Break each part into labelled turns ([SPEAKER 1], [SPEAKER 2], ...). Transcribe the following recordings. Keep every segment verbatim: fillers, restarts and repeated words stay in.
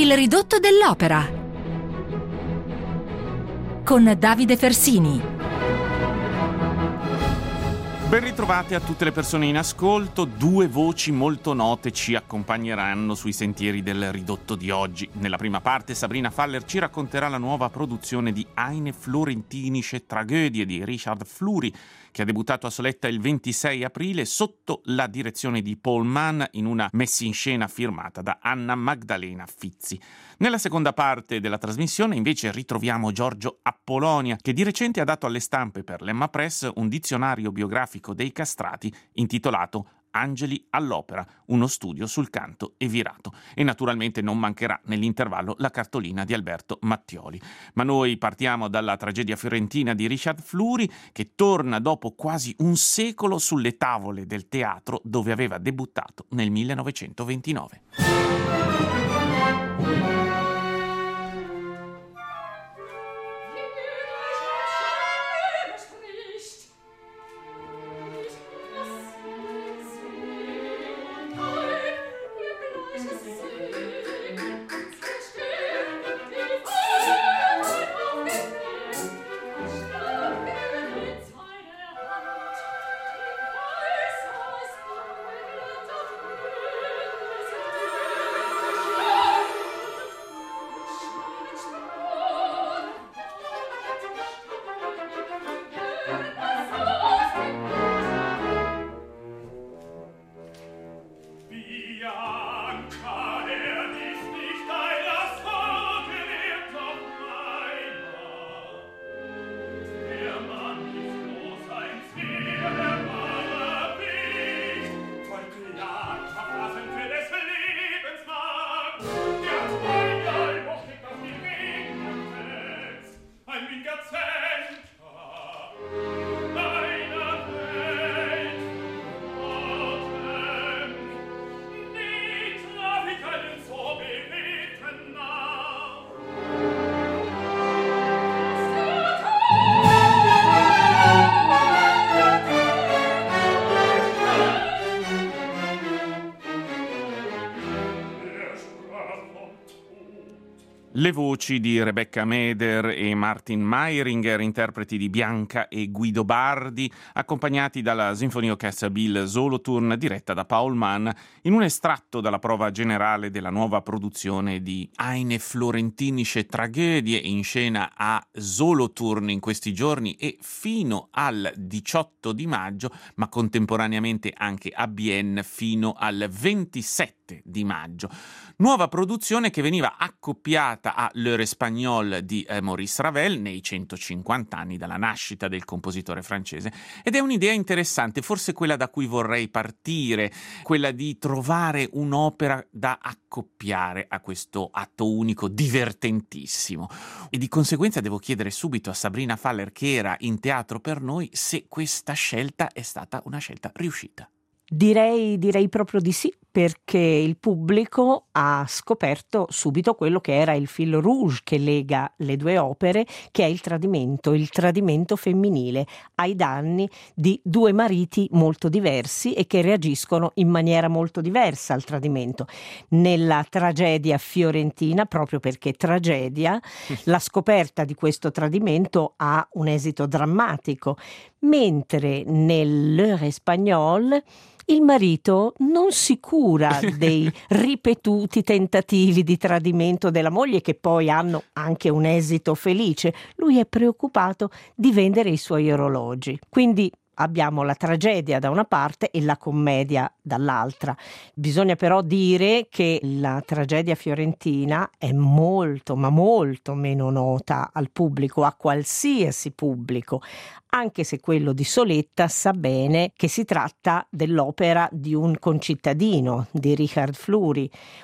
[SPEAKER 1] Il ridotto dell'opera con Davide Fersini.
[SPEAKER 2] Ben ritrovate a tutte le persone in ascolto. Due voci molto note ci accompagneranno sui sentieri del ridotto di oggi. Nella prima parte Sabrina Faller ci racconterà la nuova produzione di Eine florentinische Tragödie di Richard Fleury, che ha debuttato a Soletta il ventisei aprile sotto la direzione di Paul Mann in una messa in scena firmata da Anna Magdalena Fizzi. Nella seconda parte della trasmissione invece ritroviamo Giorgio Appolonia, che di recente ha dato alle stampe per l'Emma Press un dizionario biografico dei castrati intitolato Angeli all'opera, uno studio sul canto e virato. E naturalmente non mancherà nell'intervallo la cartolina di Alberto Mattioli. Ma noi partiamo dalla tragedia fiorentina di Richard Fleury, che torna dopo quasi un secolo sulle tavole del teatro dove aveva debuttato nel millenovecentoventinove. Le voci di Rebecca Meder e Martin Mayringer, interpreti di Bianca e Guido Bardi, accompagnati dalla Sinfonieorchestra Bill Solothurn, diretta da Paul Mann, in un estratto dalla prova generale della nuova produzione di Eine florentinische Tragödie, in scena a Solothurn in questi giorni e fino al diciotto di maggio, ma contemporaneamente anche a Bienne fino al ventisette di maggio. Nuova produzione che veniva accoppiata a L'Heure Espagnole di eh, Maurice Ravel nei centocinquanta anni dalla nascita del compositore francese, ed è un'idea interessante, forse quella da cui vorrei partire, quella di trovare un'opera da accoppiare a questo atto unico divertentissimo. E di conseguenza devo chiedere subito a Sabrina Faller, che era in teatro per noi, se questa scelta è stata una scelta riuscita.
[SPEAKER 3] Direi, direi proprio di sì, perché il pubblico ha scoperto subito quello che era il fil rouge che lega le due opere, che è il tradimento, il tradimento femminile, ai danni di due mariti molto diversi e che reagiscono in maniera molto diversa al tradimento. Nella tragedia fiorentina, proprio perché tragedia, la scoperta di questo tradimento ha un esito drammatico, mentre nell'Heure Espagnole il marito non si cura dei ripetuti tentativi di tradimento della moglie, che poi hanno anche un esito felice. Lui è preoccupato di vendere i suoi orologi. Quindi abbiamo la tragedia da una parte e la commedia dall'altra. Bisogna però dire che la tragedia fiorentina è molto, ma molto meno nota al pubblico, a qualsiasi pubblico, anche se quello di Soletta sa bene che si tratta dell'opera di un concittadino, di Richard Fleury,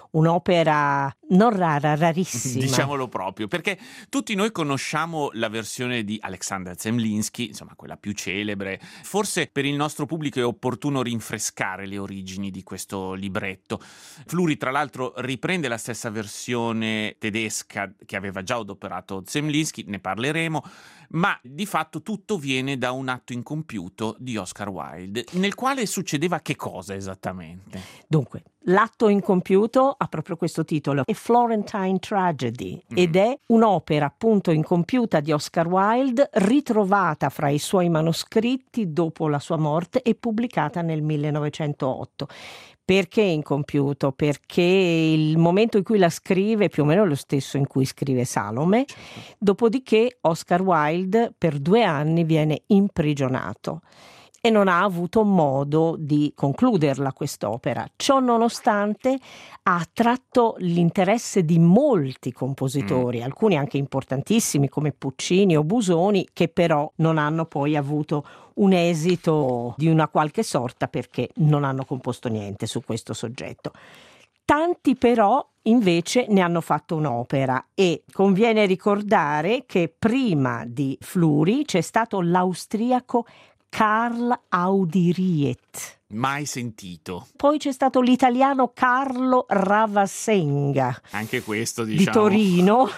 [SPEAKER 3] un'opera non rara, rarissima.
[SPEAKER 2] Diciamolo proprio, perché tutti noi conosciamo la versione di Alexander Zemlinsky, insomma quella più celebre. Forse per il nostro pubblico è opportuno rinfrescare le origini di questo libretto. Fleury, tra l'altro, riprende la stessa versione tedesca che aveva già adoperato Zemlinsky, ne parleremo, ma di fatto tutto viene da un atto incompiuto di Oscar Wilde, nel quale succedeva che cosa esattamente?
[SPEAKER 3] Dunque, L'atto incompiuto ha proprio questo titolo, A Florentine Tragedy, mm. ed è un'opera appunto incompiuta di Oscar Wilde, ritrovata fra i suoi manoscritti dopo la sua morte e pubblicata nel millenovecentootto. Perché incompiuto? Perché il momento in cui la scrive è più o meno lo stesso in cui scrive Salome, dopodiché Oscar Wilde per due anni viene imprigionato e non ha avuto modo di concluderla quest'opera. Ciò nonostante ha attratto l'interesse di molti compositori, mm. alcuni anche importantissimi come Puccini o Busoni, che però non hanno poi avuto un esito di una qualche sorta perché non hanno composto niente su questo soggetto. Tanti però invece ne hanno fatto un'opera e conviene ricordare che prima di Fluri c'è stato l'austriaco Karl Audiriet.
[SPEAKER 2] Mai sentito.
[SPEAKER 3] Poi c'è stato l'italiano Carlo Ravassenga.
[SPEAKER 2] Anche questo, diciamo.
[SPEAKER 3] Di Torino,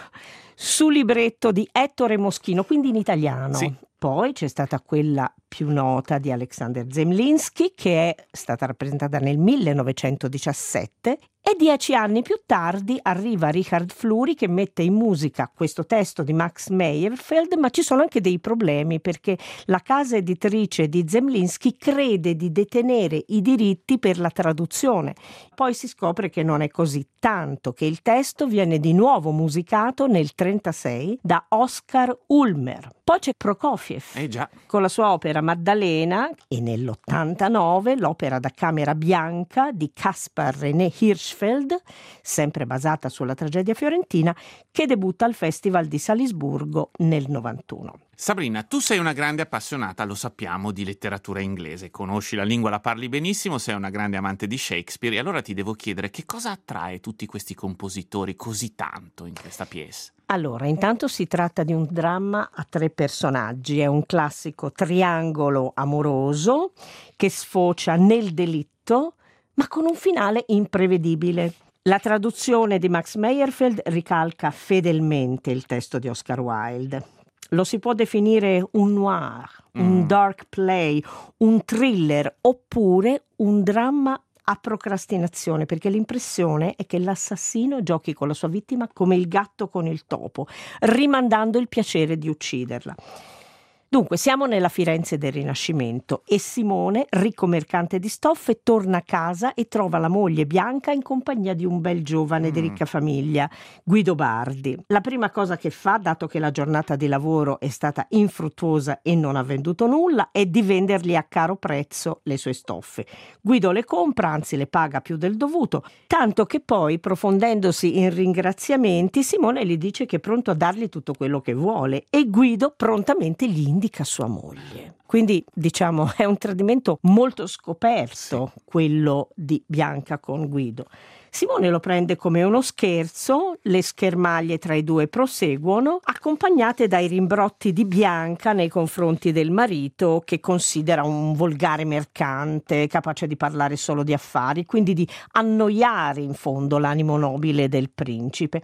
[SPEAKER 3] su libretto di Ettore Moschino, quindi in italiano.
[SPEAKER 2] Sì.
[SPEAKER 3] Poi c'è stata quella più nota di Alexander Zemlinsky, che è stata rappresentata nel millenovecentodiciassette, e dieci anni più tardi arriva Richard Fluri che mette in musica questo testo di Max Meyerfeld, ma ci sono anche dei problemi perché la casa editrice di Zemlinsky crede di detenere i diritti per la traduzione. Poi si scopre che non è così, tanto che il testo viene di nuovo musicato nel trentasei da Oscar Ulmer. Poi c'è Prokofiev
[SPEAKER 2] eh già.
[SPEAKER 3] con la sua opera Maddalena e nell'ottantanove l'opera da camera bianca di Caspar René Hirschfeld, sempre basata sulla tragedia fiorentina, che debutta al Festival di Salisburgo nel novantuno.
[SPEAKER 2] Sabrina, tu sei una grande appassionata, lo sappiamo, di letteratura inglese, conosci la lingua, la parli benissimo, sei una grande amante di Shakespeare e allora ti devo chiedere che cosa attrae tutti questi compositori così tanto in questa pièce?
[SPEAKER 3] Allora, intanto si tratta di un dramma a tre personaggi, è un classico triangolo amoroso che sfocia nel delitto, ma con un finale imprevedibile. La traduzione di Max Meyerfeld ricalca fedelmente il testo di Oscar Wilde. Lo si può definire un noir, un
[SPEAKER 2] mm.
[SPEAKER 3] dark play, un thriller oppure un dramma a procrastinazione, perché l'impressione è che l'assassino giochi con la sua vittima come il gatto con il topo, rimandando il piacere di ucciderla. Dunque, siamo nella Firenze del Rinascimento e Simone, ricco mercante di stoffe, torna a casa e trova la moglie Bianca in compagnia di un bel giovane mm. di ricca famiglia, Guido Bardi. La prima cosa che fa, dato che la giornata di lavoro è stata infruttuosa e non ha venduto nulla, è di vendergli a caro prezzo le sue stoffe. Guido le compra, anzi le paga più del dovuto, tanto che poi, profondendosi in ringraziamenti, Simone gli dice che è pronto a dargli tutto quello che vuole e Guido prontamente gli indica sua moglie. Quindi diciamo è un tradimento molto scoperto quello di Bianca con Guido. Simone lo prende come uno scherzo, le schermaglie tra i due proseguono, accompagnate dai rimbrotti di Bianca nei confronti del marito che considera un volgare mercante, capace di parlare solo di affari, quindi di annoiare in fondo l'animo nobile del principe.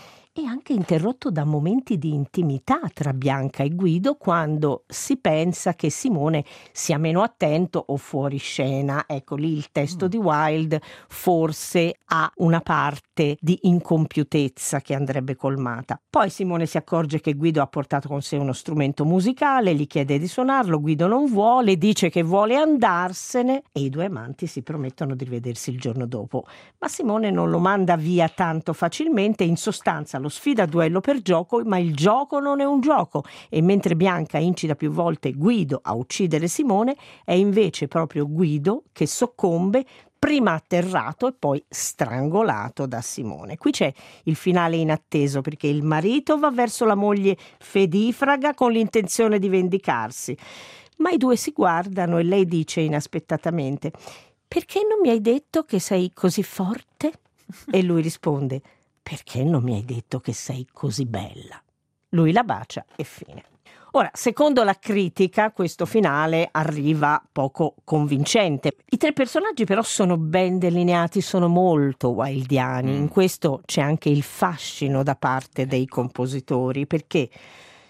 [SPEAKER 3] E anche interrotto da momenti di intimità tra Bianca e Guido quando si pensa che Simone sia meno attento o fuori scena. Ecco lì il testo mm. di Wilde forse ha una parte di incompiutezza che andrebbe colmata. Poi Simone si accorge che Guido ha portato con sé uno strumento musicale, gli chiede di suonarlo, Guido non vuole, dice che vuole andarsene e i due amanti si promettono di rivedersi il giorno dopo. Ma Simone non lo manda via tanto facilmente, in sostanza lo sfida a duello per gioco, ma il gioco non è un gioco e mentre Bianca incita più volte Guido a uccidere Simone, è invece proprio Guido che soccombe, prima atterrato e poi strangolato da Simone. Qui c'è il finale inatteso perché il marito va verso la moglie fedifraga con l'intenzione di vendicarsi, ma i due si guardano e lei dice inaspettatamente: «Perché non mi hai detto che sei così forte?» E lui risponde: «Perché non mi hai detto che sei così bella?» Lui la bacia e fine. Ora, secondo la critica, questo finale arriva poco convincente. I tre personaggi però sono ben delineati, sono molto wildiani. In questo c'è anche il fascino da parte dei compositori, perché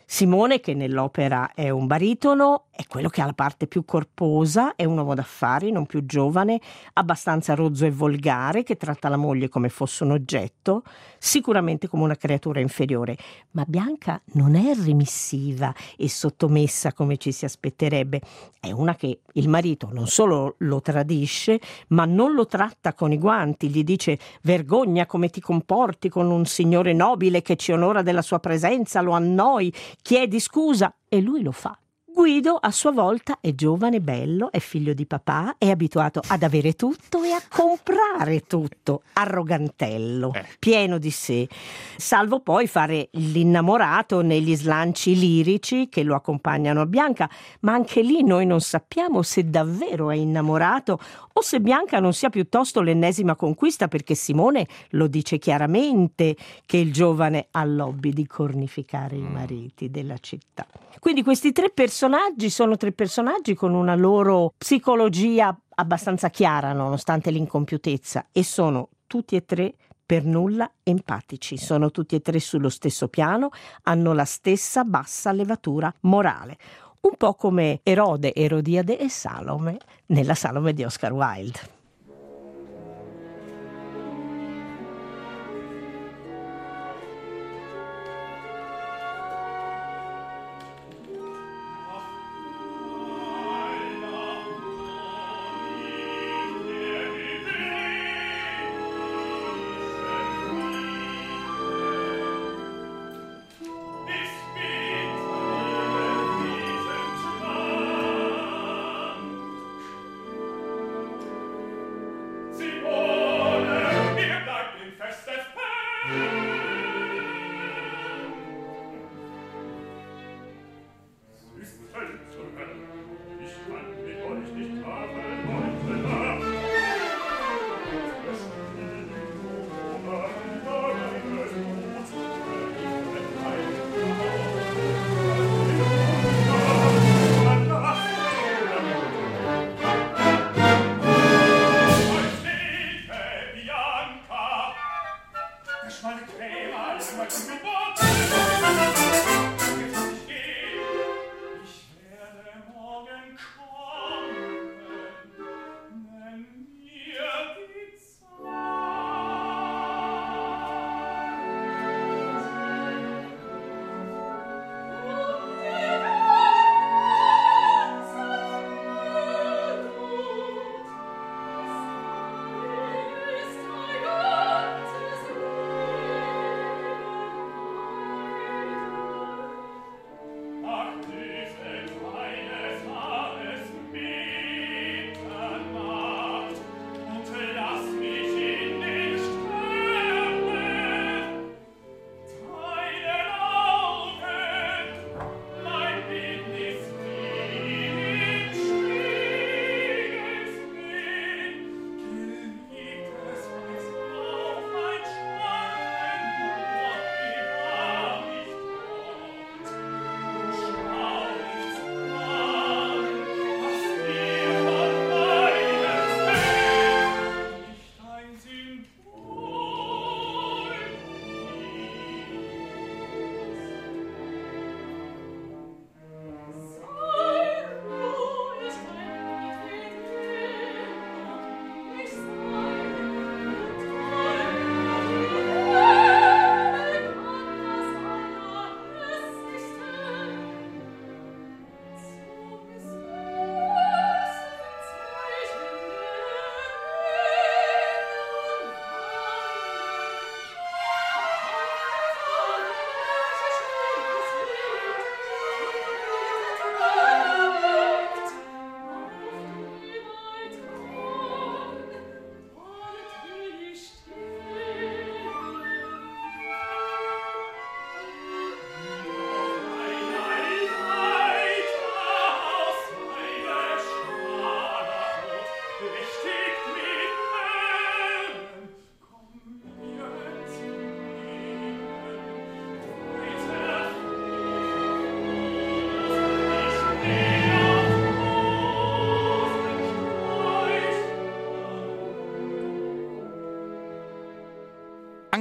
[SPEAKER 3] Simone, che nell'opera è un baritono, è quello che ha la parte più corposa, è un uomo d'affari non più giovane, abbastanza rozzo e volgare, che tratta la moglie come fosse un oggetto, sicuramente come una creatura inferiore. Ma Bianca non è remissiva e sottomessa come ci si aspetterebbe, è una che il marito non solo lo tradisce, ma non lo tratta con i guanti, gli dice: vergogna come ti comporti con un signore nobile che ci onora della sua presenza, lo annoi, chiedi scusa, e lui lo fa. Guido a sua volta è giovane, bello, è figlio di papà, è abituato ad avere tutto e a comprare tutto, arrogantello,
[SPEAKER 2] Eh.
[SPEAKER 3] pieno di sé, salvo poi fare l'innamorato negli slanci lirici che lo accompagnano a Bianca, ma anche lì noi non sappiamo se davvero è innamorato o se Bianca non sia piuttosto l'ennesima conquista, perché Simone lo dice chiaramente che il giovane ha l'hobby di cornificare i mariti della città. Quindi questi tre personaggi sono tre personaggi con una loro psicologia abbastanza chiara, nonostante l'incompiutezza, e sono tutti e tre per nulla empatici, sono tutti e tre sullo stesso piano, hanno la stessa bassa levatura morale. Un po' come Erode, Erodiade e Salome nella Salome di Oscar Wilde.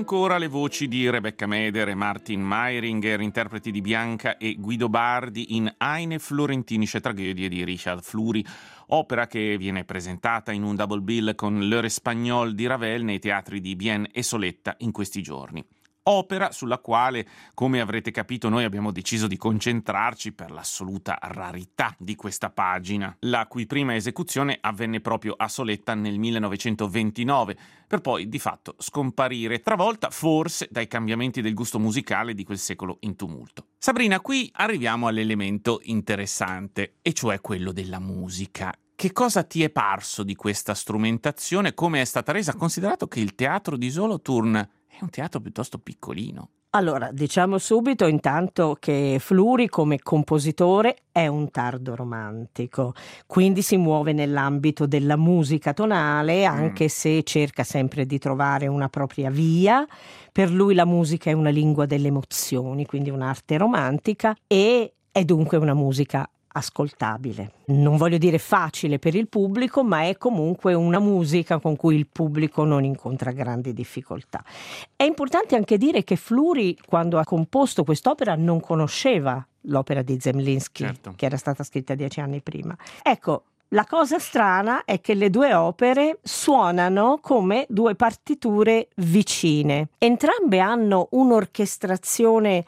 [SPEAKER 2] ancora le voci di Rebecca Meder e Martin Mairinger, interpreti di Bianca e Guido Bardi in Eine florentinische Tragödie di Richard Fluri, opera che viene presentata in un double bill con L'Heure Espagnole di Ravel nei teatri di Bienne e Soletta in questi giorni. Opera sulla quale, come avrete capito, noi abbiamo deciso di concentrarci per l'assoluta rarità di questa pagina, la cui prima esecuzione avvenne proprio a Soletta nel millenovecentoventinove, per poi di fatto scomparire, travolta forse dai cambiamenti del gusto musicale di quel secolo in tumulto. Sabrina, qui arriviamo all'elemento interessante, e cioè quello della musica. Che cosa ti è parso di questa strumentazione? Come è stata resa? Considerato che il teatro di Solothurn è un teatro piuttosto piccolino.
[SPEAKER 3] Allora, diciamo subito intanto che Fluri come compositore è un tardo romantico, quindi si muove nell'ambito della musica tonale, anche mm. se cerca sempre di trovare una propria via. Per lui la musica è una lingua delle emozioni, quindi un'arte romantica, e è dunque una musica ascoltabile. Non voglio dire facile per il pubblico, ma è comunque una musica con cui il pubblico non incontra grandi difficoltà. È importante anche dire che Fluri, quando ha composto quest'opera, non conosceva l'opera di Zemlinsky, certo, che era stata scritta dieci anni prima. Ecco, la cosa strana è che le due opere suonano come due partiture vicine. Entrambe hanno un'orchestrazione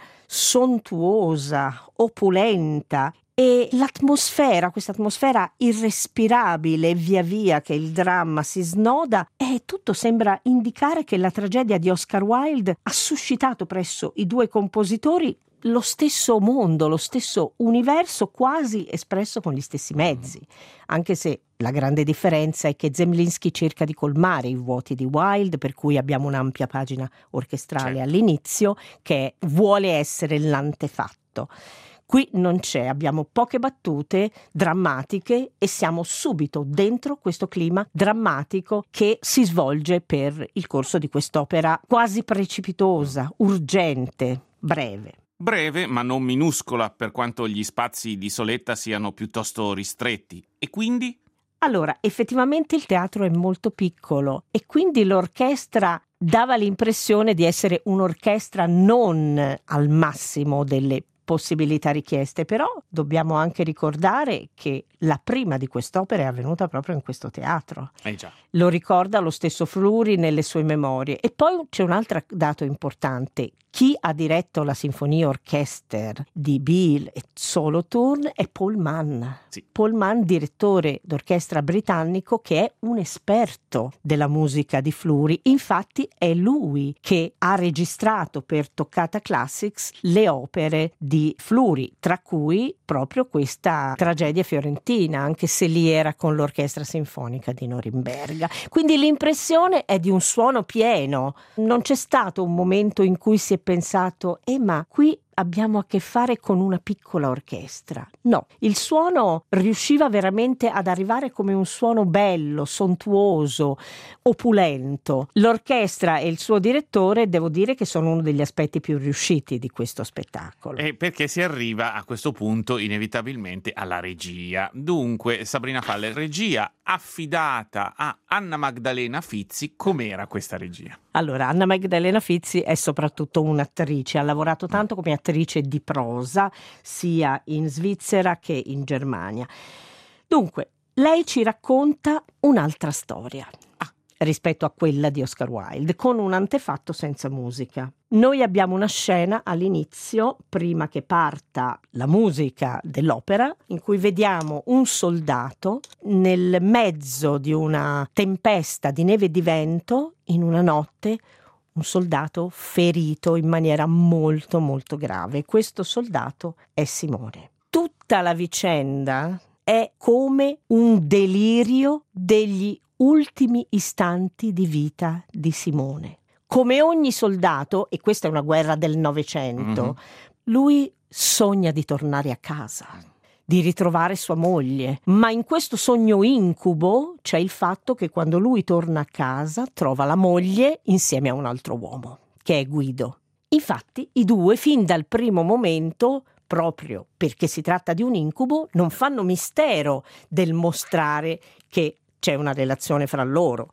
[SPEAKER 3] sontuosa, opulenta, e l'atmosfera, questa atmosfera irrespirabile via via che il dramma si snoda, e tutto sembra indicare che la tragedia di Oscar Wilde ha suscitato presso i due compositori lo stesso mondo, lo stesso universo, quasi espresso con gli stessi mezzi, anche se la grande differenza è che Zemlinsky cerca di colmare i vuoti di Wilde, per cui abbiamo un'ampia pagina orchestrale, certo, all'inizio, che vuole essere l'antefatto. Qui non c'è, abbiamo poche battute drammatiche e siamo subito dentro questo clima drammatico che si svolge per il corso di quest'opera quasi precipitosa, urgente, breve.
[SPEAKER 2] Breve, ma non minuscola, per quanto gli spazi di Soletta siano piuttosto ristretti. E quindi?
[SPEAKER 3] Allora, effettivamente il teatro è molto piccolo e quindi l'orchestra dava l'impressione di essere un'orchestra non al massimo delle possibilità richieste, però dobbiamo anche ricordare che la prima di quest'opera è avvenuta proprio in questo teatro.
[SPEAKER 2] Eh già.
[SPEAKER 3] Lo ricorda lo stesso Fluri nelle sue memorie. E poi c'è un altro dato importante: chi ha diretto la Sinfonia Orchester di Biel e Solothurn è Paul Mann.
[SPEAKER 2] Sì.
[SPEAKER 3] Paul Mann, direttore d'orchestra britannico, che è un esperto della musica di Fluri. Infatti è lui che ha registrato per Toccata Classics le opere di Fluri, tra cui proprio questa tragedia fiorentina, anche se lì era con l'Orchestra Sinfonica di Norimberga. Quindi l'impressione è di un suono pieno. Non c'è stato un momento in cui si è pensato eh ma qui abbiamo a che fare con una piccola orchestra. No, il suono riusciva veramente ad arrivare come un suono bello, sontuoso, opulento. L'orchestra e il suo direttore, devo dire che sono uno degli aspetti più riusciti di questo spettacolo.
[SPEAKER 2] E perché si arriva a questo punto inevitabilmente alla regia. Dunque, Sabrina Faller, regia affidata a Anna Magdalena Fizzi. Com'era questa regia?
[SPEAKER 3] Allora, Anna Magdalena Fizzi è soprattutto un'attrice, ha lavorato tanto come attrice di prosa, sia in Svizzera che in Germania. Dunque, lei ci racconta un'altra storia
[SPEAKER 2] ah.
[SPEAKER 3] rispetto a quella di Oscar Wilde, con un antefatto senza musica. Noi abbiamo una scena all'inizio, prima che parta la musica dell'opera, in cui vediamo un soldato nel mezzo di una tempesta di neve e di vento, in una notte, un soldato ferito in maniera molto molto grave. Questo soldato è Simone. Tutta la vicenda è come un delirio degli ultimi istanti di vita di Simone. Come ogni soldato, e questa è una guerra del Novecento, mm-hmm. lui sogna di tornare a casa, di ritrovare sua moglie, ma in questo sogno incubo c'è il fatto che quando lui torna a casa trova la moglie insieme a un altro uomo, che è Guido. Infatti i due, fin dal primo momento, proprio perché si tratta di un incubo, non fanno mistero del mostrare che c'è una relazione fra loro.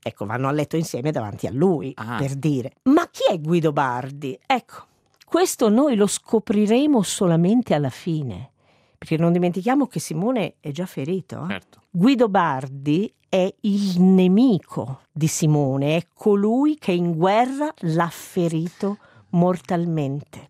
[SPEAKER 3] Ecco, vanno a letto insieme davanti a lui,
[SPEAKER 2] Ah.
[SPEAKER 3] per dire. Ma chi è Guido Bardi? Ecco, questo noi lo scopriremo solamente alla fine, perché non dimentichiamo che Simone è già ferito. eh.
[SPEAKER 2] Certo.
[SPEAKER 3] Guido Bardi è il nemico di Simone, è colui che in guerra l'ha ferito mortalmente.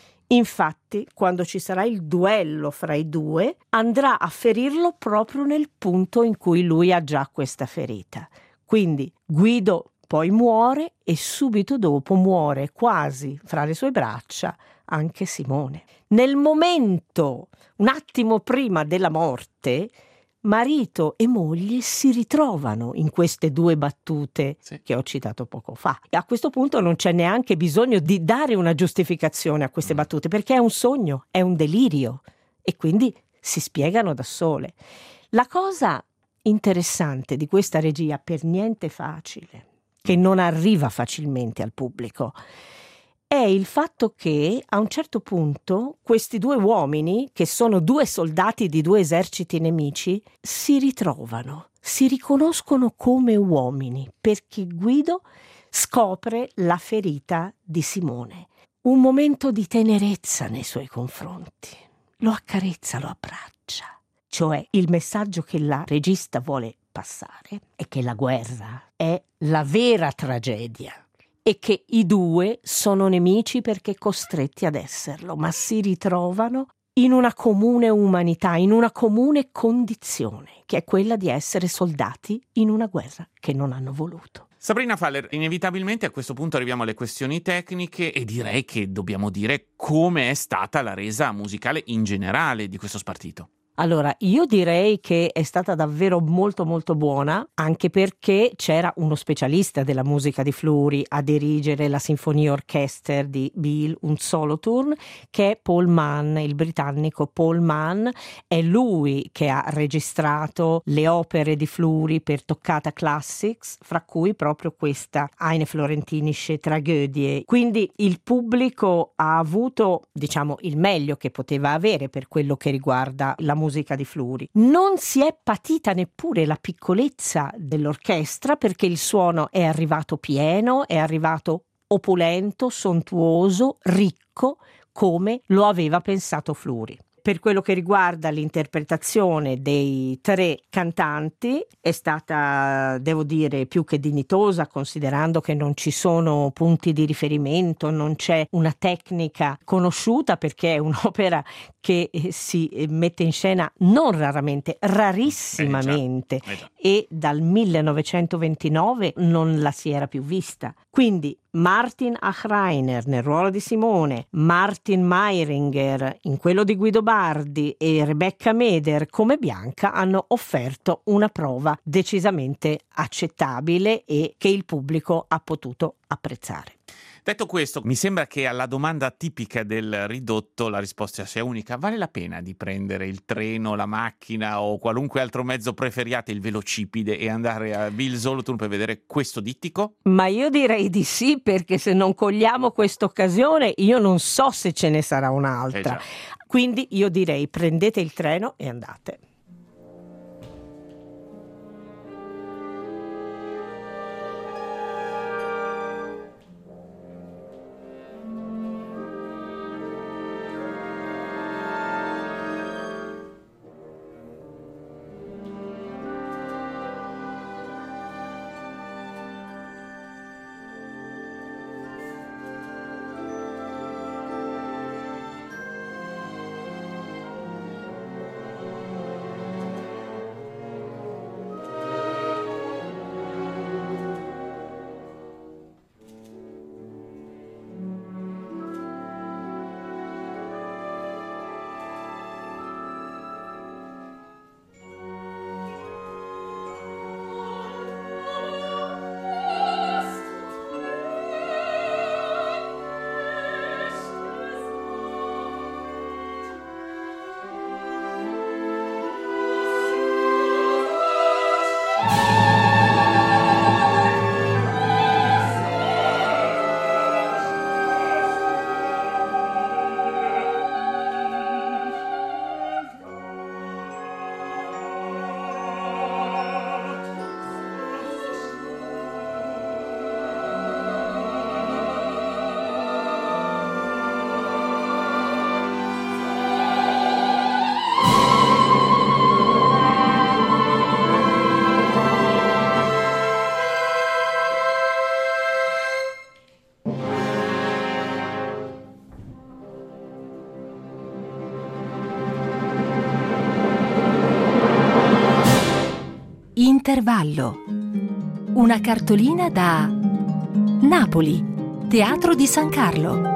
[SPEAKER 3] Infatti, quando ci sarà il duello fra i due, andrà a ferirlo proprio nel punto in cui lui ha già questa ferita. Quindi Guido poi muore e subito dopo muore quasi fra le sue braccia anche Simone. Nel momento, un attimo prima della morte, marito e moglie si ritrovano in queste due battute
[SPEAKER 2] Sì.
[SPEAKER 3] che ho citato poco fa. E a questo punto non c'è neanche bisogno di dare una giustificazione a queste
[SPEAKER 2] Mm.
[SPEAKER 3] battute, perché è un sogno, è un delirio e quindi si spiegano da sole. La cosa interessante di questa regia, per niente facile, che non arriva facilmente al pubblico, è il fatto che a un certo punto questi due uomini, che sono due soldati di due eserciti nemici, si ritrovano, si riconoscono come uomini, perché Guido scopre la ferita di Simone. Un momento di tenerezza nei suoi confronti. Lo accarezza, lo abbraccia. Cioè, il messaggio che la regista vuole passare è che la guerra è la vera tragedia e che i due sono nemici perché costretti ad esserlo, ma si ritrovano in una comune umanità, in una comune condizione, che è quella di essere soldati in una guerra che non hanno voluto.
[SPEAKER 2] Sabrina Faller, inevitabilmente a questo punto arriviamo alle questioni tecniche e direi che dobbiamo dire come è stata la resa musicale in generale di questo spartito.
[SPEAKER 3] Allora, io direi che è stata davvero molto molto buona, anche perché c'era uno specialista della musica di Fluri a dirigere la Sinfonia Orchester di Biel, un solothurn, che è Paul Mann, il britannico Paul Mann. È lui che ha registrato le opere di Fluri per Toccata Classics, fra cui proprio questa Eine Florentinische Tragödie. Quindi il pubblico ha avuto, diciamo, il meglio che poteva avere per quello che riguarda la musica musica di Fluri. Non si è patita neppure la piccolezza dell'orchestra, perché il suono è arrivato pieno, è arrivato opulento, sontuoso, ricco, come lo aveva pensato Fluri. Per quello che riguarda l'interpretazione dei tre cantanti è stata, devo dire, più che dignitosa, considerando che non ci sono punti di riferimento, non c'è una tecnica conosciuta, perché è un'opera che si mette in scena non raramente, rarissimamente,
[SPEAKER 2] Eh già, eh già.
[SPEAKER 3] e dal millenovecentoventinove non la si era più vista. Quindi Martin Achreiner nel ruolo di Simone, Martin Mairinger in quello di Guido Bardi e Rebecca Meder come Bianca hanno offerto una prova decisamente accettabile e che il pubblico ha potuto apprezzare.
[SPEAKER 2] Detto questo, mi sembra che alla domanda tipica del ridotto la risposta sia unica. Vale la pena di prendere il treno, la macchina o qualunque altro mezzo preferiate, il velocipede, e andare a Biel Solothurn per vedere questo dittico?
[SPEAKER 3] Ma io direi di sì, perché se non cogliamo questa occasione io non so se ce ne sarà
[SPEAKER 2] Eh
[SPEAKER 3] un'altra.
[SPEAKER 2] già.
[SPEAKER 3] Quindi io direi prendete il treno e andate.
[SPEAKER 1] Intervallo. Una cartolina da Napoli, Teatro di San Carlo.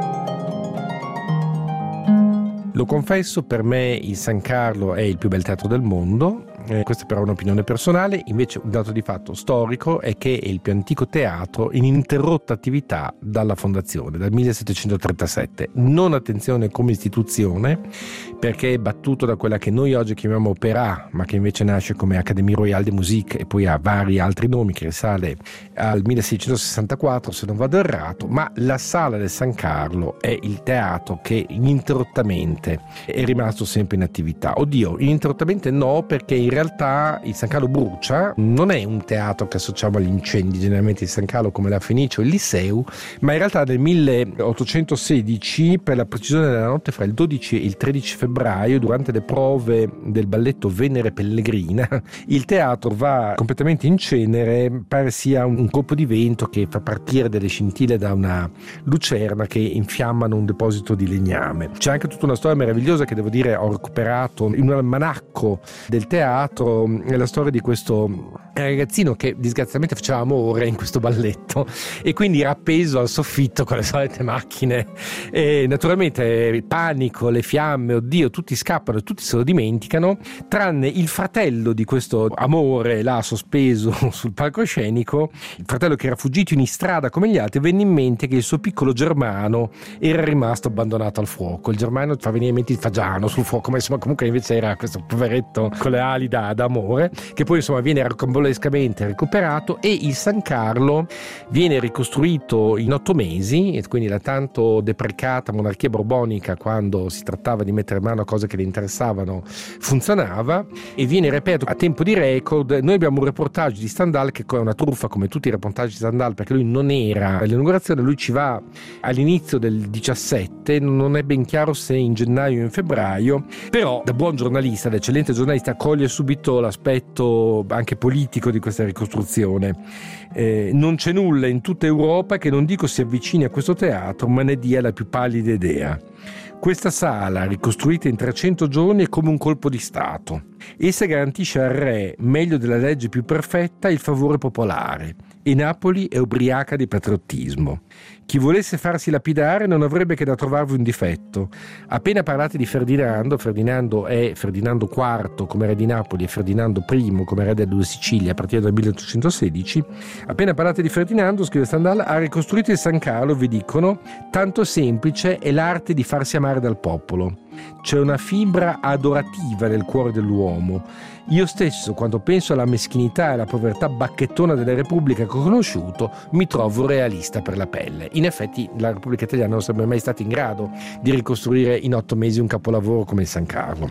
[SPEAKER 4] Lo confesso, per me il San Carlo è il più bel teatro del mondo. Eh, questa però è un'opinione personale. Invece un dato di fatto storico è che è il più antico teatro in ininterrotta attività dalla fondazione, dal millesettecentotrentasette. Non attenzione come istituzione, perché è battuto da quella che noi oggi chiamiamo Opéra, ma che invece nasce come Académie Royale de Musique e poi ha vari altri nomi, che risale al milleseicentosessantaquattro se non vado errato. Ma la sala del San Carlo è il teatro che ininterrottamente è rimasto sempre in attività. Oddio, ininterrottamente no, perché in realtà il San Carlo brucia. Non è un teatro che associamo agli incendi, generalmente il San Carlo come la Fenice o il Liceu, ma in realtà nel milleottocentosedici, per la precisione della notte fra il dodici e il tredici febbraio, durante le prove del balletto Venere Pellegrina, il teatro va completamente in cenere. Pare sia un colpo di vento che fa partire delle scintille da una lucerna che infiammano un deposito di legname. C'è anche tutta una storia meravigliosa che devo dire ho recuperato in un almanacco del teatro. È la storia di questo ragazzino che disgraziatamente faceva amore in questo balletto e quindi era appeso al soffitto con le solite macchine e naturalmente il panico, le fiamme, oddio, tutti scappano e tutti se lo dimenticano, tranne il fratello di questo amore là sospeso sul palcoscenico. Il fratello, che era fuggito in strada come gli altri, venne in mente che il suo piccolo Germano era rimasto abbandonato al fuoco. Il Germano fa venire in mente il fagiano sul fuoco, ma insomma comunque invece era questo poveretto con le ali da, d'amore, che poi insomma viene rocambolescamente recuperato, e il San Carlo viene ricostruito in otto mesi, e quindi la tanto deprecata monarchia borbonica, quando si trattava di mettere mano a cose che le interessavano, funzionava, e viene ripetuto a tempo di record. Noi abbiamo un reportage di Stendhal che è una truffa come tutti i reportage di Stendhal, perché lui non era all'inaugurazione, lui ci va all'inizio del diciassette, non è ben chiaro se in gennaio o in febbraio, però da buon giornalista, da eccellente giornalista, coglie subito l'aspetto anche politico di questa ricostruzione. Eh, non c'è nulla in tutta Europa che non dico si avvicini a questo teatro, ma ne dia la più pallida idea. Questa sala, ricostruita in trecento giorni, è come un colpo di Stato. Essa garantisce al re, meglio della legge più perfetta, il favore popolare, e Napoli è ubriaca di patriottismo. Chi volesse farsi lapidare non avrebbe che da trovarvi un difetto. Appena parlate di Ferdinando, Ferdinando è Ferdinando quarto come re di Napoli e Ferdinando primo come re delle due Sicilie a partire dal milleottocentosedici, appena parlate di Ferdinando, scrive Stendhal, ha ricostruito il San Carlo, vi dicono, tanto semplice è l'arte di farsi amare dal popolo. C'è una fibra adorativa nel cuore dell'uomo. Io stesso, quando penso alla meschinità e alla povertà bacchettona della Repubblica che ho conosciuto, mi trovo realista per la pelle. In effetti la Repubblica Italiana non sarebbe mai stata in grado di ricostruire in otto mesi un capolavoro come il San Carlo.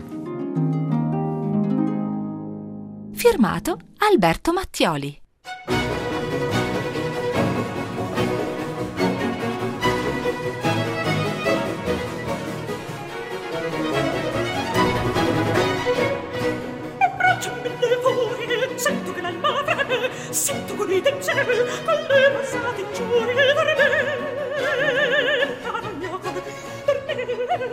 [SPEAKER 1] Firmato Alberto Mattioli.
[SPEAKER 5] Sento che l'alma freme, sento con i insieme, con le passate giorni per me, caro mio cuore, per me.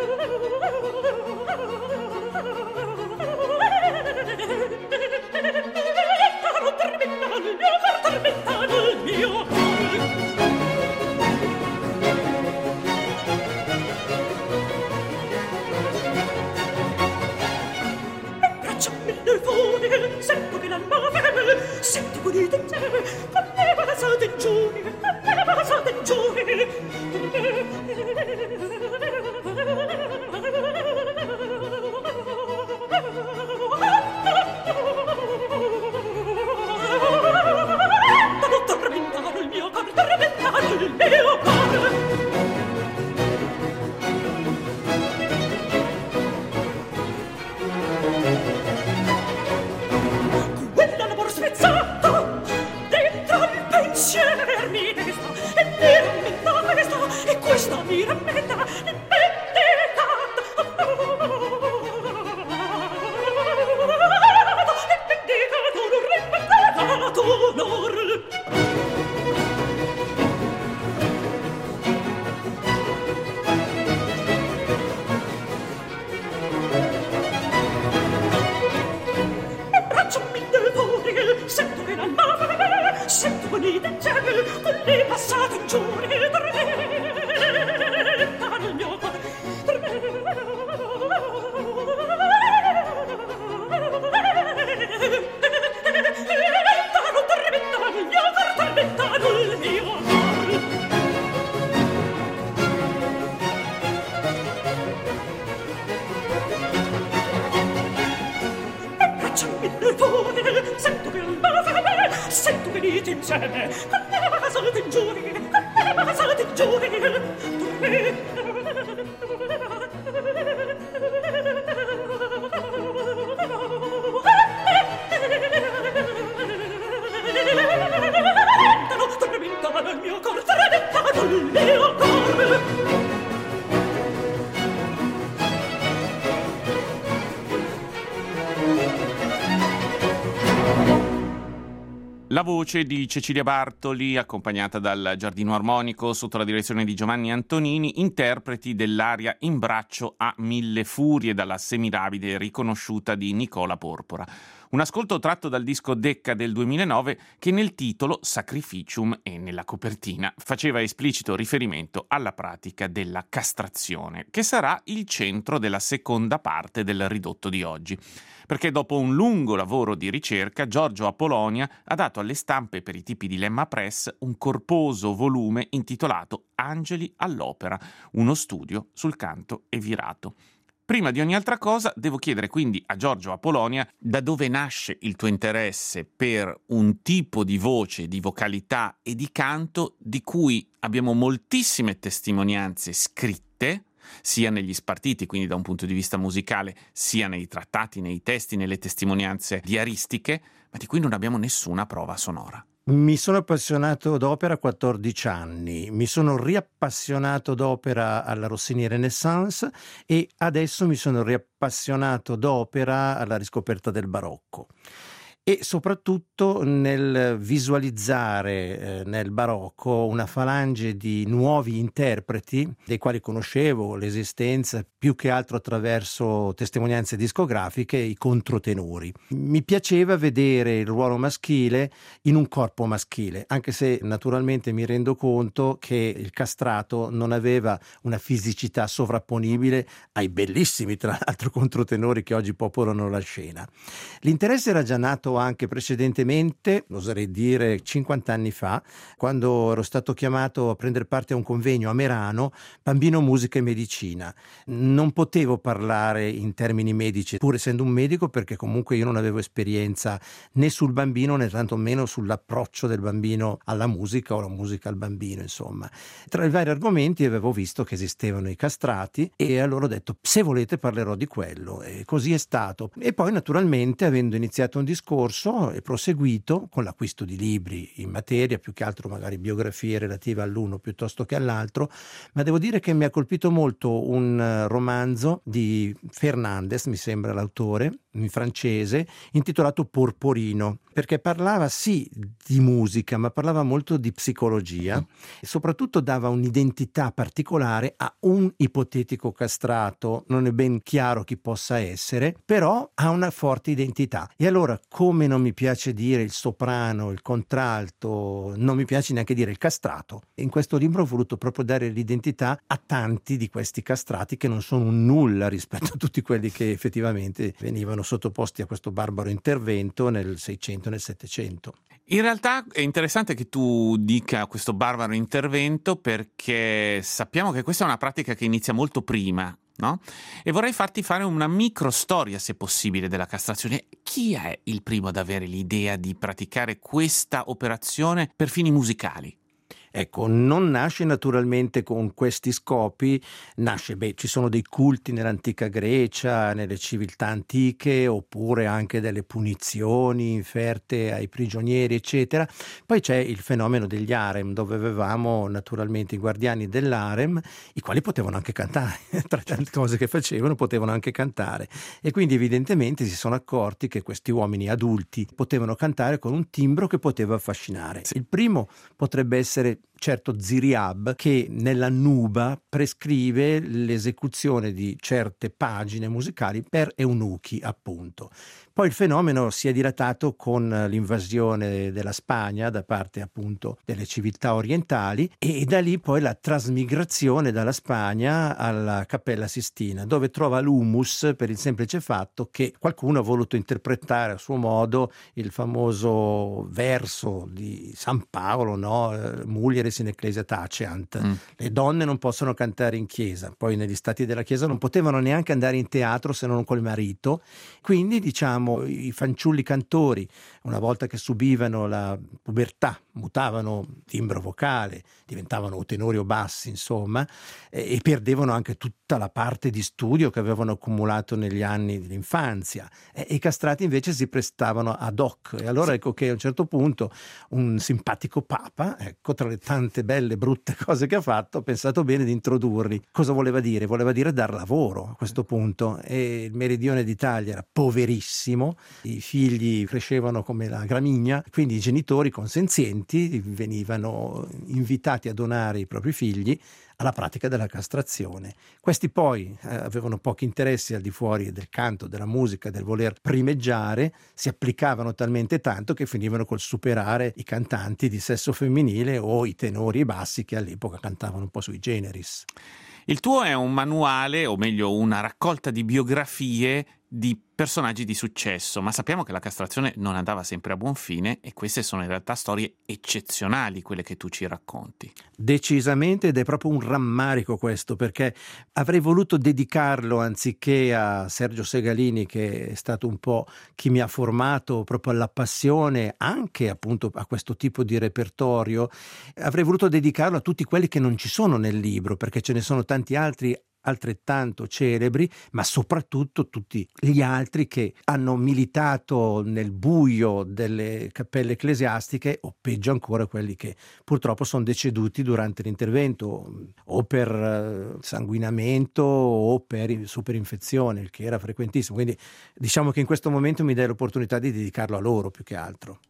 [SPEAKER 5] Caro tormentano il mio cuore, tormentano il mio cuore. Abbracciami nel cuore, sento che l'alma sento unite insieme, con le passate giorni, con le passate giorni. Tormentano il mio cuore, tormentano il mio cuore. Spezzato dentro mille furie, sento che almeno fra me, sento venite insieme, con me basate in giuri, con me basate in giuri, tormentano, tormentano il mio cor, tormentano il mio cor.
[SPEAKER 2] La voce di Cecilia Bartoli, accompagnata dal Giardino Armonico sotto la direzione di Giovanni Antonini, interpreti dell'aria In braccio a mille furie dalla Semiravide riconosciuta di Nicola Porpora. Un ascolto tratto dal disco Decca del duemilanove che nel titolo Sacrificium e nella copertina faceva esplicito riferimento alla pratica della castrazione, che sarà il centro della seconda parte del ridotto di oggi. Perché dopo un lungo lavoro di ricerca, Giorgio Apolonia ha dato alle stampe per i tipi di Lemma Press un corposo volume intitolato Angeli all'opera, uno studio sul canto e virato. Prima di ogni altra cosa, devo chiedere quindi a Giorgio Apolonia da dove nasce il tuo interesse per un tipo di voce, di vocalità e di canto di cui abbiamo moltissime testimonianze scritte, sia negli spartiti, quindi da un punto di vista musicale, sia nei trattati, nei testi, nelle testimonianze diaristiche, ma di cui non abbiamo nessuna prova sonora.
[SPEAKER 6] Mi sono appassionato d'opera a quattordici anni, mi sono riappassionato d'opera alla Rossini Renaissance e adesso mi sono riappassionato d'opera alla riscoperta del barocco. E soprattutto nel visualizzare eh, nel barocco una falange di nuovi interpreti, dei quali conoscevo l'esistenza più che altro attraverso testimonianze discografiche, i controtenori. Mi piaceva vedere il ruolo maschile in un corpo maschile, anche se naturalmente mi rendo conto che il castrato non aveva una fisicità sovrapponibile ai bellissimi, tra l'altro, controtenori che oggi popolano la scena. L'interesse era già nato anche precedentemente, oserei dire cinquanta anni fa, quando ero stato chiamato a prendere parte a un convegno a Merano, Bambino, musica e medicina. Non potevo parlare in termini medici, pur essendo un medico, perché comunque io non avevo esperienza né sul bambino né tantomeno sull'approccio del bambino alla musica o la musica al bambino, insomma. Tra i vari argomenti avevo visto che esistevano i castrati e allora ho detto, se volete parlerò di quello, e così è stato. E poi naturalmente, avendo iniziato un discorso e proseguito con l'acquisto di libri in materia, più che altro magari biografie relative all'uno piuttosto che all'altro, ma devo dire che mi ha colpito molto un romanzo di Fernandez, mi sembra l'autore, in francese, intitolato Porporino, perché parlava sì di musica, ma parlava molto di psicologia e soprattutto dava un'identità particolare a un ipotetico castrato, non è ben chiaro chi possa essere, però ha una forte identità. E allora, come non mi piace dire il soprano, il contralto, non mi piace neanche dire il castrato, in questo libro ho voluto proprio dare l'identità a tanti di questi castrati che non sono un nulla rispetto a tutti quelli che effettivamente venivano sottoposti a questo barbaro intervento nel Seicento e nel Settecento.
[SPEAKER 2] In realtà è interessante che tu dica questo barbaro intervento, perché sappiamo che questa è una pratica che inizia molto prima, no? E vorrei farti fare una microstoria, se possibile, della castrazione. Chi è il primo ad avere l'idea di praticare questa operazione per fini musicali?
[SPEAKER 6] Ecco, non nasce naturalmente con questi scopi, nasce, beh, ci sono dei culti nell'antica Grecia, nelle civiltà antiche, oppure anche delle punizioni inferte ai prigionieri, eccetera. Poi c'è il fenomeno degli harem, dove avevamo naturalmente i guardiani dell'harem, i quali potevano anche cantare, tra tante cose che facevano potevano anche cantare. E quindi evidentemente si sono accorti che questi uomini adulti potevano cantare con un timbro che poteva affascinare. Il primo potrebbe essere certo Ziriab, che nella Nuba prescrive l'esecuzione di certe pagine musicali per eunuchi, appunto. Poi il fenomeno si è dilatato con l'invasione della Spagna da parte appunto delle civiltà orientali e da lì poi la trasmigrazione dalla Spagna alla Cappella Sistina, dove trova l'humus per il semplice fatto che qualcuno ha voluto interpretare a suo modo il famoso verso di San Paolo, no? Muliere Sacerdotalis in Ecclesia Taceant.
[SPEAKER 2] Mm.
[SPEAKER 6] Le donne non possono cantare in chiesa, poi negli stati della chiesa non potevano neanche andare in teatro se non col marito, quindi diciamo i fanciulli cantori, una volta che subivano la pubertà, mutavano timbro vocale, diventavano o tenori o bassi, insomma, e, e perdevano anche tutta la parte di studio che avevano accumulato negli anni dell'infanzia. E, e i castrati invece si prestavano ad hoc. E allora ecco che a un certo punto un simpatico papa, ecco, tra le tante belle brutte cose che ha fatto, ha pensato bene di introdurli. Cosa voleva dire? Voleva dire dar lavoro a questo punto. E il meridione d'Italia era poverissimo, i figli crescevano come la gramigna, quindi i genitori consenzienti venivano invitati a donare i propri figli alla pratica della castrazione. Questi poi eh, avevano pochi interessi al di fuori del canto, della musica, del voler primeggiare, si applicavano talmente tanto che finivano col superare i cantanti di sesso femminile o i tenori e bassi che all'epoca cantavano un po' sui generis.
[SPEAKER 2] Il tuo è un manuale, o meglio una raccolta di biografie di personaggi di successo, ma sappiamo che la castrazione non andava sempre a buon fine e queste sono in realtà storie eccezionali quelle che tu ci racconti.
[SPEAKER 6] Decisamente, ed è proprio un rammarico questo, perché avrei voluto dedicarlo anziché a Sergio Segalini, che è stato un po' chi mi ha formato proprio alla passione anche appunto a questo tipo di repertorio, avrei voluto dedicarlo a tutti quelli che non ci sono nel libro, perché ce ne sono tanti altri altrettanto celebri, ma soprattutto tutti gli altri che hanno militato nel buio delle cappelle ecclesiastiche, o peggio ancora quelli che purtroppo sono deceduti durante l'intervento o per sanguinamento o per superinfezione, il che era frequentissimo. Quindi diciamo che in questo momento mi dai l'opportunità di dedicarlo a loro più che altro.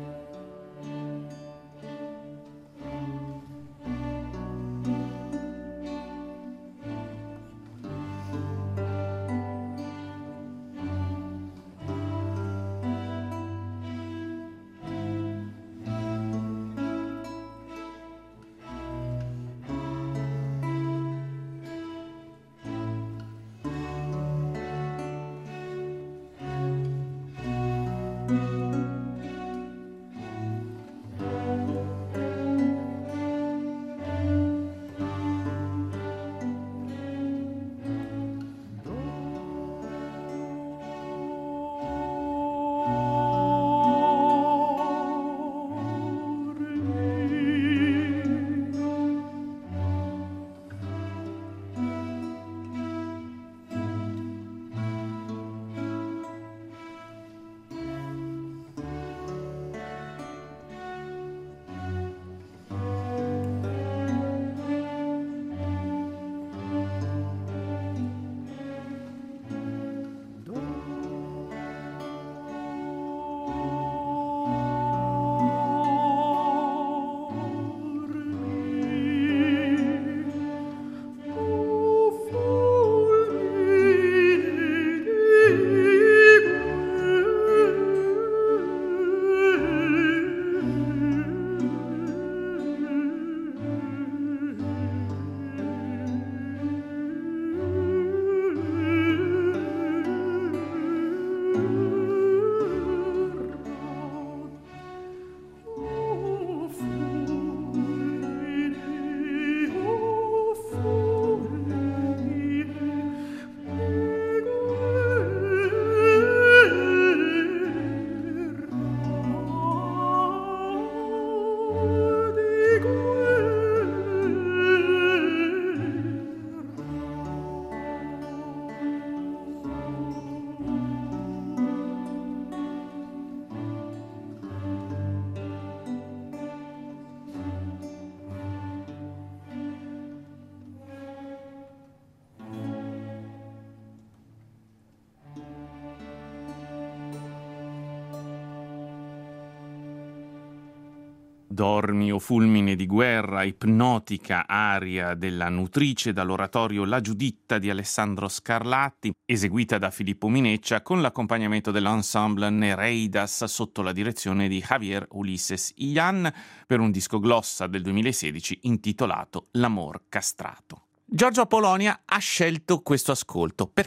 [SPEAKER 2] Dormi o fulmine di guerra, ipnotica aria della nutrice dall'oratorio La Giuditta di Alessandro Scarlatti, eseguita da Filippo Mineccia con l'accompagnamento dell'ensemble Nereidas sotto la direzione di Javier Ulises Illan per un disco glossa del duemilasedici intitolato L'amor castrato. Giorgio Apollonia ha scelto questo ascolto perché?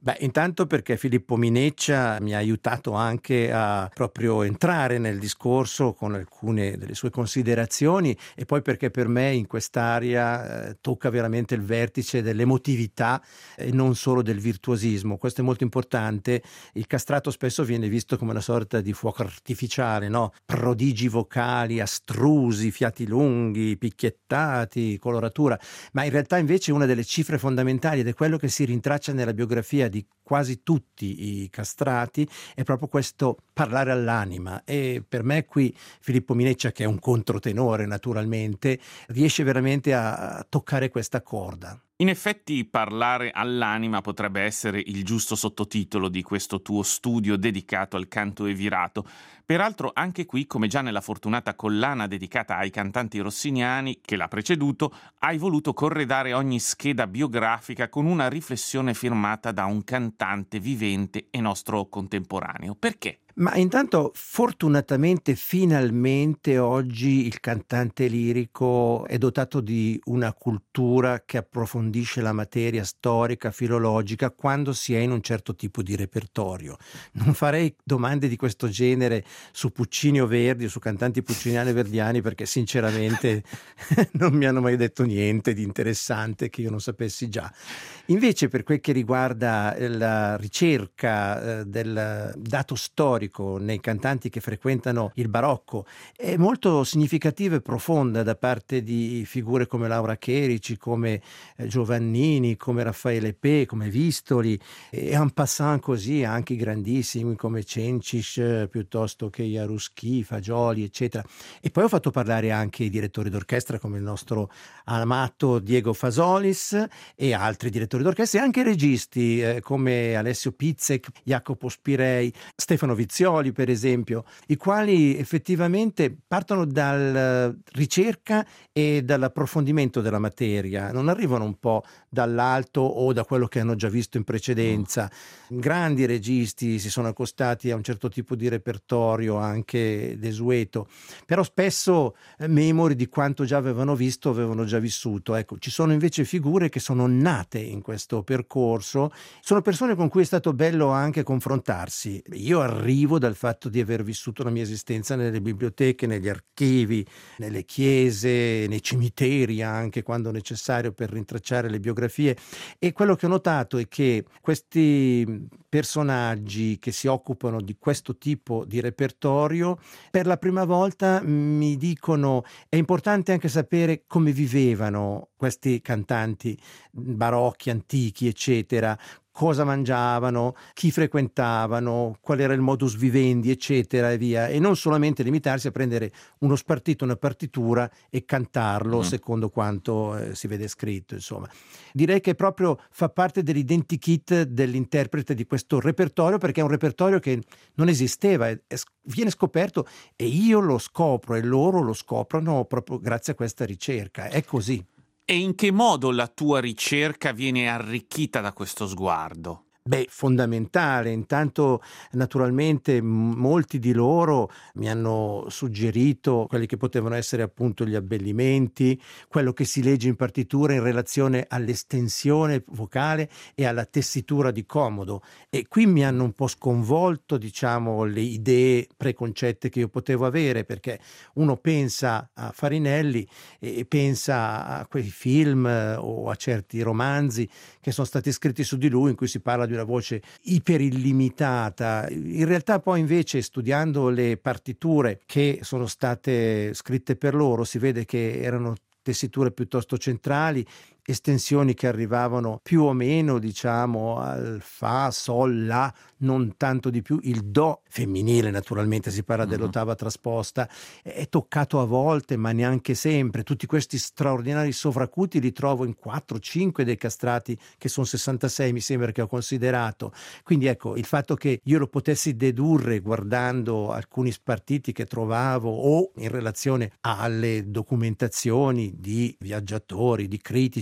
[SPEAKER 6] Beh, intanto perché Filippo Mineccia mi ha aiutato anche a proprio entrare nel discorso con alcune delle sue considerazioni, e poi perché per me in quest'area eh, tocca veramente il vertice dell'emotività e non solo del virtuosismo. Questo è molto importante. Il castrato spesso viene visto come una sorta di fuoco artificiale, no? Prodigi vocali astrusi, fiati lunghi, picchiettati, coloratura, ma in realtà invece una delle cifre fondamentali, ed è quello che si rintraccia nella biografia di quasi tutti i castrati, è proprio questo parlare all'anima, e per me qui Filippo Mineccia, che è un controtenore naturalmente, riesce veramente a toccare questa corda.
[SPEAKER 2] In effetti parlare all'anima potrebbe essere il giusto sottotitolo di questo tuo studio dedicato al canto evirato. Peraltro anche qui, come già nella fortunata collana dedicata ai cantanti rossiniani che l'ha preceduto, hai voluto corredare ogni scheda biografica con una riflessione firmata da un cantante vivente e nostro contemporaneo. Perché?
[SPEAKER 6] Ma intanto fortunatamente finalmente oggi il cantante lirico è dotato di una cultura che approfondisce la materia storica, filologica, quando si è in un certo tipo di repertorio. Non farei domande di questo genere su Puccini o Verdi o su cantanti pucciniani e verdiani, perché sinceramente non mi hanno mai detto niente di interessante che io non sapessi già. Invece per quel che riguarda la ricerca eh, del dato storico nei cantanti che frequentano il barocco, è molto significativa e profonda da parte di figure come Laura Cherici, come eh, Giovannini, come Raffaele Pe, come Vistoli, e en passant così anche i grandissimi come Cencic, eh, piuttosto che Jaruski, Fagioli, eccetera. E poi ho fatto parlare anche i direttori d'orchestra come il nostro amato Diego Fasolis e altri direttori d'orchestra, e anche i registi eh, come Alessio Pizzek, Jacopo Spirei, Stefano Vizioli per esempio, i quali effettivamente partono dalla ricerca e dall'approfondimento della materia, non arrivano un po' dall'alto o da quello che hanno già visto in precedenza. Grandi registi si sono accostati a un certo tipo di repertorio anche desueto, però spesso eh, memori di quanto già avevano visto, avevano già vissuto. Ecco, ci sono invece figure che sono nate in questo percorso, sono persone con cui è stato bello anche confrontarsi. Io arrivo dal fatto di aver vissuto la mia esistenza nelle biblioteche, negli archivi, nelle chiese, nei cimiteri anche quando necessario per rintracciare le biografie, e quello che ho notato è che questi personaggi che si occupano di questo tipo di repertorio per la prima volta mi dicono: è importante anche sapere come vivevano questi cantanti barocchi, antichi, eccetera, cosa mangiavano, chi frequentavano, qual era il modus vivendi, eccetera, e via, e non solamente limitarsi a prendere uno spartito, una partitura e cantarlo mm. secondo quanto eh, si vede scritto. Insomma, direi che proprio fa parte dell'identikit dell'interprete di questo repertorio, perché è un repertorio che non esisteva, è, è, viene scoperto, e io lo scopro e loro lo scoprono proprio grazie a questa ricerca. È così.
[SPEAKER 2] E in che modo la tua ricerca viene arricchita da questo sguardo?
[SPEAKER 6] Beh, fondamentale. Intanto naturalmente m- molti di loro mi hanno suggerito quelli che potevano essere appunto gli abbellimenti, quello che si legge in partitura in relazione all'estensione vocale e alla tessitura di comodo, e qui mi hanno un po' sconvolto, diciamo, le idee preconcette che io potevo avere, perché uno pensa a Farinelli e pensa a quei film eh, o a certi romanzi che sono stati scritti su di lui in cui si parla di una voce iperillimitata. In realtà poi invece, studiando le partiture che sono state scritte per loro, si vede che erano tessiture piuttosto centrali, estensioni che arrivavano più o meno, diciamo, al fa, sol, la, non tanto di più. Il do femminile, naturalmente si parla uh-huh. dell'ottava trasposta, è toccato a volte ma neanche sempre. Tutti questi straordinari sovracuti li trovo in quattro cinque dei castrati, che sono sessantasei mi sembra che ho considerato. Quindi ecco, il fatto che io lo potessi dedurre guardando alcuni spartiti che trovavo o in relazione alle documentazioni di viaggiatori, di critici,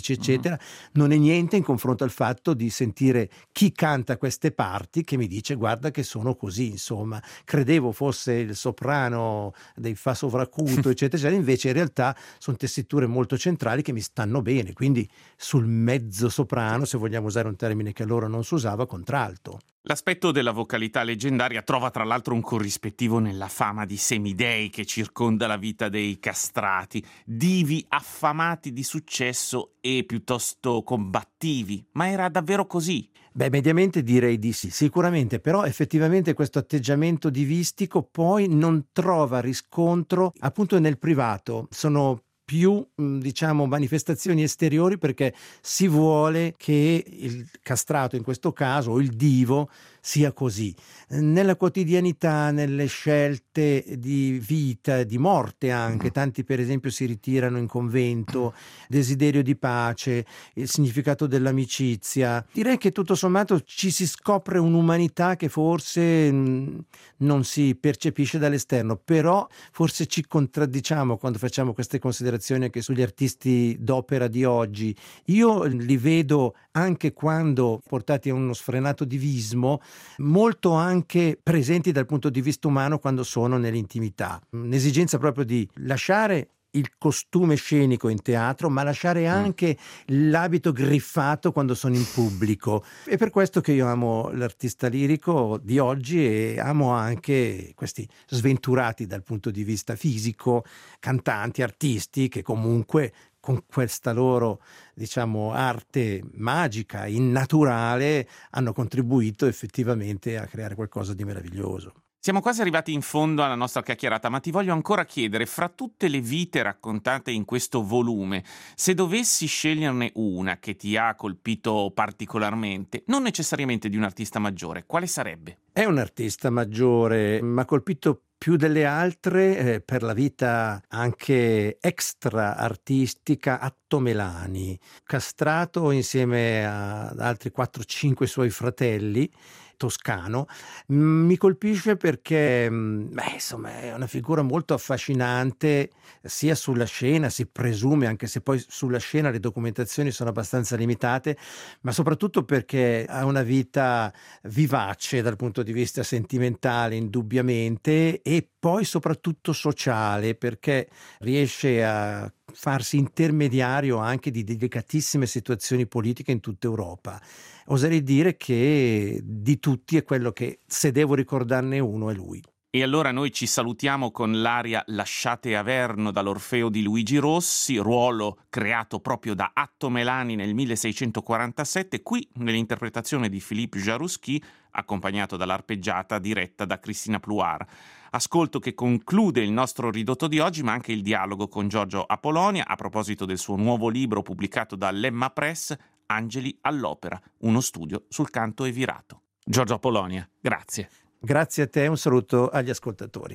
[SPEAKER 6] dramatici, eccetera, mm-hmm. non è niente in confronto al fatto di sentire chi canta queste parti che mi dice guarda che sono così, insomma, credevo fosse il soprano dei fa sovracuto, eccetera, eccetera, invece in realtà sono tessiture molto centrali che mi stanno bene, quindi sul mezzo soprano, se vogliamo usare un termine che allora non si usava, contralto.
[SPEAKER 2] L'aspetto della vocalità leggendaria trova tra l'altro un corrispettivo nella fama di semidei che circonda la vita dei castrati, divi affamati di successo e piuttosto combattivi. Ma era davvero così?
[SPEAKER 6] Beh, mediamente direi di sì, sicuramente, però effettivamente questo atteggiamento divistico poi non trova riscontro appunto nel privato. Sono più, diciamo, manifestazioni esteriori perché si vuole che il castrato, in questo caso, o il divo, sia così. Nella quotidianità, nelle scelte di vita, di morte anche, tanti per esempio si ritirano in convento, desiderio di pace, il significato dell'amicizia. Direi che tutto sommato ci si scopre un'umanità che forse mh, non si percepisce dall'esterno, però forse ci contraddiciamo quando facciamo queste considerazioni anche sugli artisti d'opera di oggi. Io li vedo anche quando portati a uno sfrenato divismo, molto anche presenti dal punto di vista umano quando sono nell'intimità. Un'esigenza proprio di lasciare il costume scenico in teatro, ma lasciare anche mm. l'abito griffato quando sono in pubblico. È per questo che io amo l'artista lirico di oggi e amo anche questi sventurati dal punto di vista fisico, cantanti, artisti che comunque con questa loro, diciamo, arte magica, innaturale, hanno contribuito effettivamente a creare qualcosa di meraviglioso.
[SPEAKER 2] Siamo quasi arrivati in fondo alla nostra chiacchierata, ma ti voglio ancora chiedere, fra tutte le vite raccontate in questo volume, se dovessi sceglierne una che ti ha colpito particolarmente, non necessariamente di un artista maggiore, quale sarebbe?
[SPEAKER 6] È un artista maggiore, mi ha colpito più delle altre eh, per la vita anche extra artistica, Atto Melani, castrato insieme ad altri quattro cinque suoi fratelli, toscano. Mi colpisce perché beh, insomma, è una figura molto affascinante sia sulla scena, si presume, anche se poi sulla scena le documentazioni sono abbastanza limitate, ma soprattutto perché ha una vita vivace dal punto di vista sentimentale, indubbiamente, e poi soprattutto sociale, perché riesce a farsi intermediario anche di delicatissime situazioni politiche in tutta Europa. Oserei dire che di tutti è quello che, se devo ricordarne uno, è lui.
[SPEAKER 2] E allora noi ci salutiamo con l'aria Lasciate Averno dall'Orfeo di Luigi Rossi, ruolo creato proprio da Atto Melani nel milleseicentoquarantasette, qui nell'interpretazione di Philippe Jarouski, accompagnato dall'arpeggiata diretta da Cristina Pluar. Ascolto che conclude il nostro ridotto di oggi, ma anche il dialogo con Giorgio Apolonia a proposito del suo nuovo libro pubblicato da Lemma Press, Angeli all'opera, uno studio sul canto evirato. Giorgio Apolonia, grazie.
[SPEAKER 6] Grazie a te, un saluto agli ascoltatori.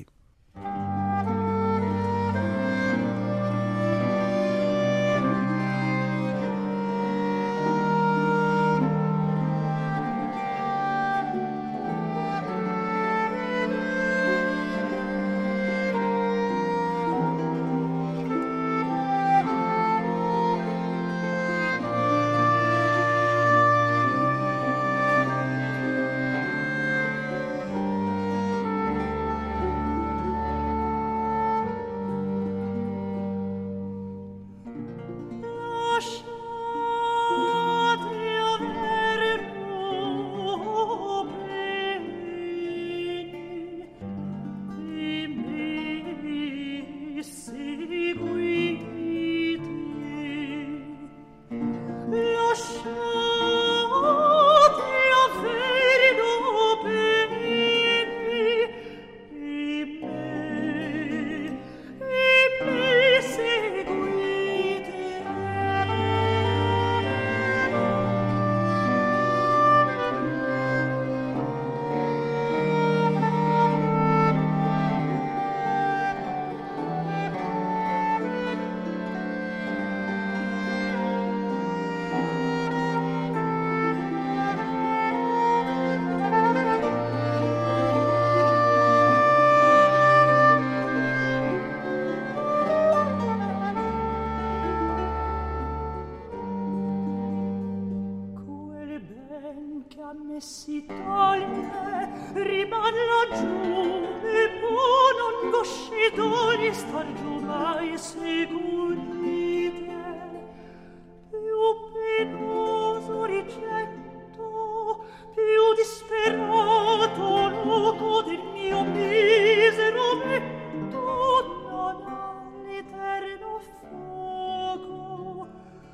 [SPEAKER 5] fiamme si toglie, riman laggiù, e può non goscidogli star giù mai sicurite. Più penoso rigetto, più disperato loco del mio misero metto, non ha l'eterno fuoco.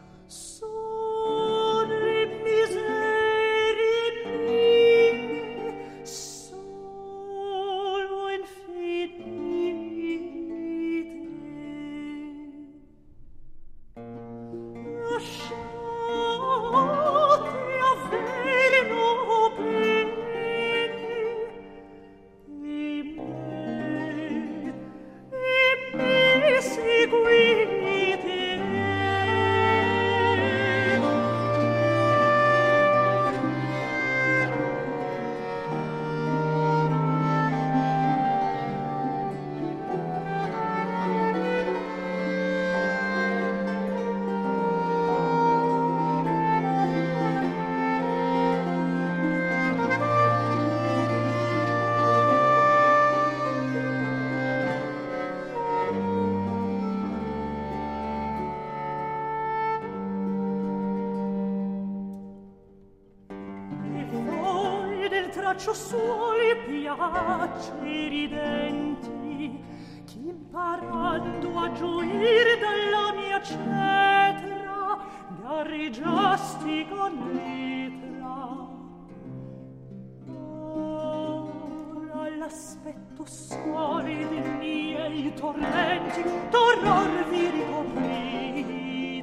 [SPEAKER 5] Sono le miserie mie, solo infinite. Lasciate avverno bene e me, e me seguite. Traccio suoli piace ridenti, chi imparando a gioir dalla mia cetra garreggiasti con mitra. Ora l'aspetto suoli dei miei tormenti d'orror vi ricoprite.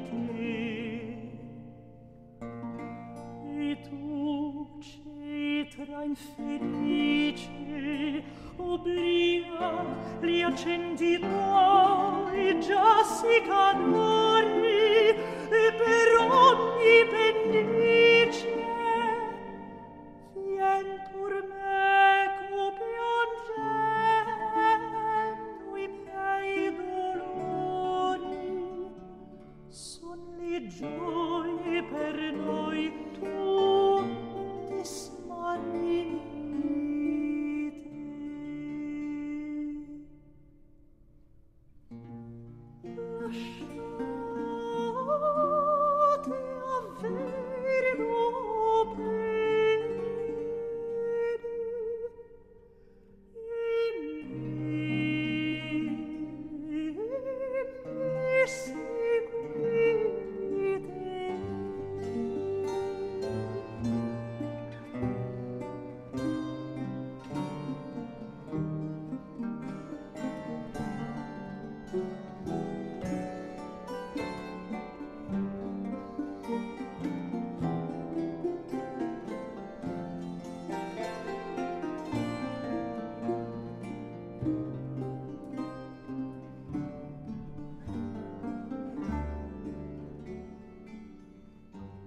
[SPEAKER 5] E tu, cetra infelice, obblia, li accendi tuoi già si calori, e per ogni pendice vien pur meco piangendo i miei dolori. Son le gioie per noi tutti smarrite. Lasciate avverno bene e me, me seguite.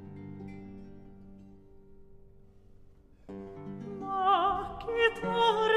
[SPEAKER 5] Ma che tardi